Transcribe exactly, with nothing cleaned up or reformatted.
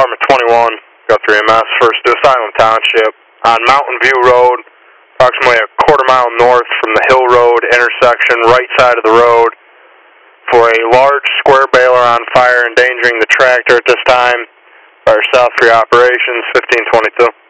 Department twenty-one, Guthrie M S, first to Asylum Township, on Mountain View Road, approximately a quarter mile north from the Hill Road intersection, right side of the road, for a large square baler on fire endangering the tractor at this time. Fire South for your operations, fifteen twenty-two.